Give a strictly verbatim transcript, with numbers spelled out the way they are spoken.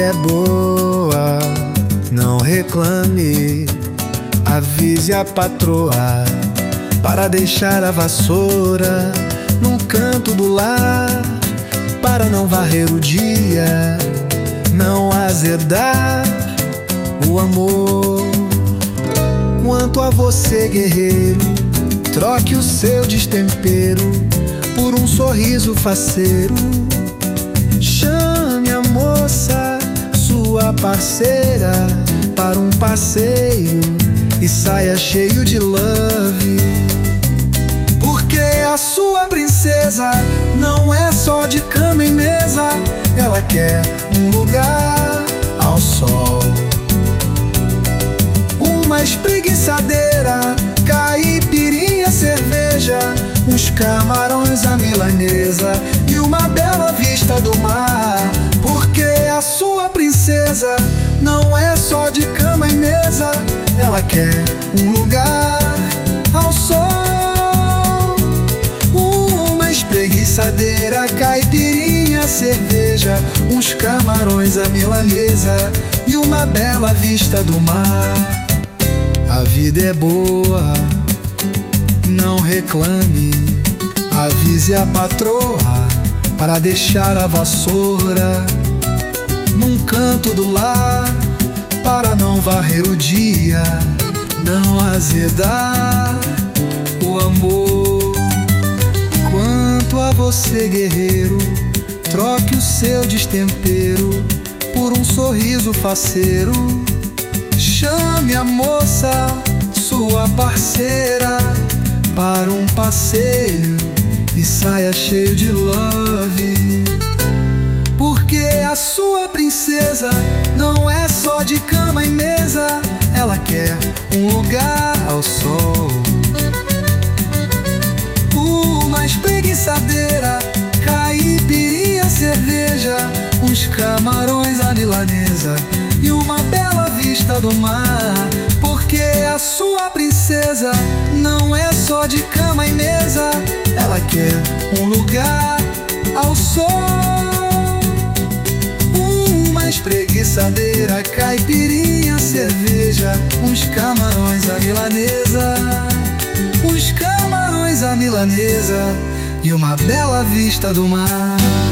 é boa, não reclame. Avise a patroa para deixar a vassoura num canto do lar, para não varrer o dia, não azedar o amor. Quanto a você, guerreiro, troque o seu destempero por um sorriso faceiro. Chame a moça, sua parceira, para um passeio e saia cheio de love. Porque a sua princesa não é só de cama e mesa, ela quer um lugar ao sol, uma espreguiçadeira, caipirinha, cerveja, uns camarões à milanesa e uma bela vista do mar. Porque a sua princesa não é só de cama e mesa, ela quer um lugar ao sol, uma espreguiçadeira, caipirinha, cerveja, uns camarões à milanesa e uma bela vista do mar. A vida é boa, não reclame. Avise a patroa para deixar a vassoura num canto do lar, para não varrer o dia, não azedar o amor. Quanto a você, guerreiro, troque o seu destempero por um sorriso faceiro. Chame a moça, sua parceira, para um passeio e saia cheio de love. Porque a sua princesa não é só de cama e mesa, ela quer um lugar ao sol, uma espreguiçadeira, caipirinha, cerveja, uns camarões à milanesa e uma bela vista do mar. Porque a sua princesa não é só de cama e mesa, ela quer um lugar ao sol, uma espreguiçadeira, caipirinha, cerveja, uns camarões à milanesa, uns camarões à milanesa e uma bela vista do mar.